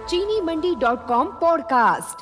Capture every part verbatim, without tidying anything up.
चीनी मंडी dot com podcast.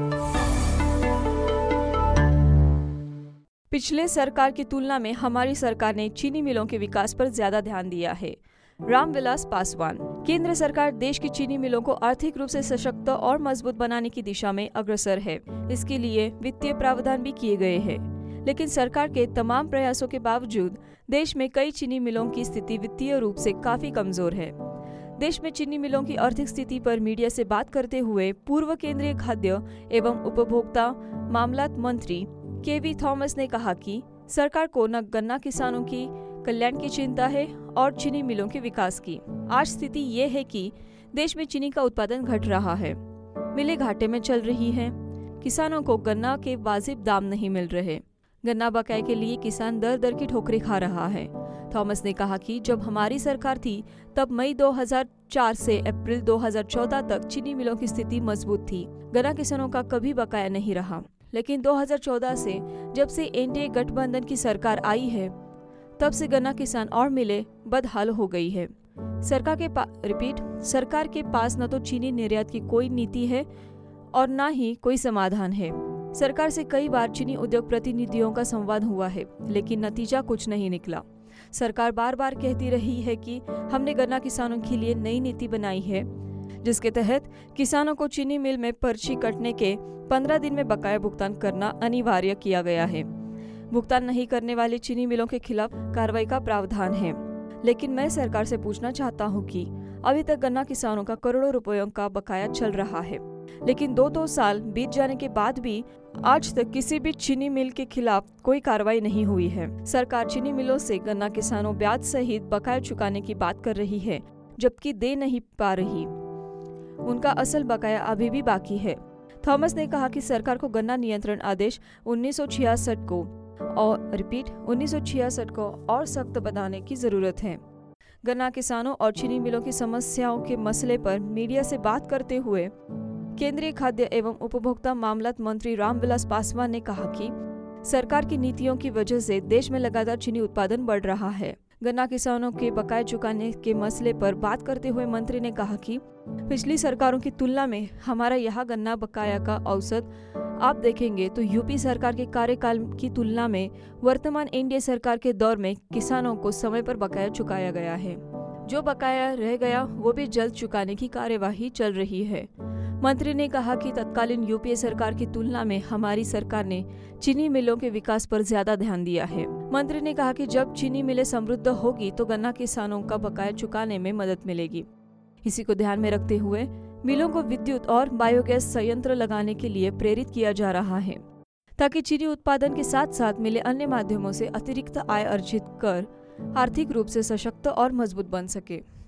पिछले सरकार की तुलना में हमारी सरकार ने चीनी मिलों के विकास पर ज्यादा ध्यान दिया है। रामविलास पासवान। केंद्र सरकार देश की चीनी मिलों को आर्थिक रूप से सशक्त और मजबूत बनाने की दिशा में अग्रसर है। इसके लिए वित्तीय प्रावधान भी किए गए हैं। लेकिन सरकार के तमाम प्रयासों के बावजूद देश में कई चीनी मिलों की स्थिति वित्तीय रूप से काफी कमजोर है। देश में चीनी मिलों की आर्थिक स्थिति पर मीडिया से बात करते हुए पूर्व केंद्रीय खाद्य एवं उपभोक्ता मामलात मंत्री के वी थॉमस ने कहा कि सरकार को न गन्ना किसानों की कल्याण की चिंता है और चीनी मिलों के विकास की। आज स्थिति ये है कि देश में चीनी का उत्पादन घट रहा है, मिलें घाटे में चल रही हैं, किसानों को गन्ना के वाजिब दाम नहीं मिल रहे, गन्ना बकाये के लिए किसान दर दर की ठोकरें खा रहा है। थॉमस ने कहा कि जब हमारी सरकार थी तब मई दो हज़ार चार से अप्रैल दो हज़ार चौदह तक चीनी मिलों की स्थिति मजबूत थी, गन्ना किसानों का कभी बकाया नहीं रहा। लेकिन दो हज़ार चौदह से जब से एनडीए गठबंधन की सरकार आई है तब से गन्ना किसान और मिलें बदहाल हो गई है। सरकार के रिपीट सरकार के पास न तो चीनी निर्यात की कोई नीति है और न ही कोई समाधान है। सरकार से कई बार चीनी उद्योग प्रतिनिधियों का संवाद हुआ है, लेकिन नतीजा कुछ नहीं निकला। सरकार बार बार कहती रही है कि हमने गन्ना किसानों के लिए नई नीति बनाई है, जिसके तहत किसानों को चीनी मिल में पर्ची कटने के पंद्रह दिन में बकाया भुगतान करना अनिवार्य किया गया है। भुगतान नहीं करने वाली चीनी मिलों के खिलाफ कार्रवाई का प्रावधान है। लेकिन मैं सरकार से पूछना चाहता हूं कि अभी तक गन्ना किसानों का करोड़ों रुपयों का बकाया चल रहा है, लेकिन दो दो साल बीत जाने के बाद भी आज तक किसी भी चीनी मिल के खिलाफ कोई कार्रवाई नहीं हुई है। सरकार चीनी मिलों से गन्ना किसानों ब्याज सहित बकाया चुकाने की बात कर रही है, जबकि दे नहीं पा रही। उनका असल बकाया अभी भी बाकी है। थॉमस ने कहा कि सरकार को गन्ना नियंत्रण आदेश उन्नीस सौ छियासठ को और रिपीट उन्नीस सौ छियासठ को और सख्त बनाने की जरूरत है। गन्ना किसानों और चीनी मिलों की समस्याओं के मसले पर मीडिया से बात करते हुए केंद्रीय खाद्य एवं उपभोक्ता मामलात मंत्री रामविलास पासवान ने कहा कि सरकार की नीतियों की वजह से देश में लगातार चीनी उत्पादन बढ़ रहा है। गन्ना किसानों के बकाये चुकाने के मसले पर बात करते हुए मंत्री ने कहा कि पिछली सरकारों की तुलना में हमारा यहाँ गन्ना बकाया का औसत आप देखेंगे तो यूपी सरकार के कार्यकाल की तुलना में वर्तमान एनडीए सरकार के दौर में किसानों को समय पर बकाया चुकाया गया है। जो बकाया रह गया वो भी जल्द चुकाने की कार्यवाही चल रही है। मंत्री ने कहा कि तत्कालीन यूपीए सरकार की तुलना में हमारी सरकार ने चीनी मिलों के विकास पर ज्यादा ध्यान दिया है। मंत्री ने कहा कि जब चीनी मिलें समृद्ध होगी तो गन्ना किसानों का बकाया चुकाने में मदद मिलेगी। इसी को ध्यान में रखते हुए मिलों को विद्युत और बायोगैस संयंत्र लगाने के लिए प्रेरित किया जा रहा है, ताकि चीनी उत्पादन के साथ साथ मिलें अन्य माध्यमों से अतिरिक्त आय अर्जित कर आर्थिक रूप से सशक्त और मजबूत बन सके।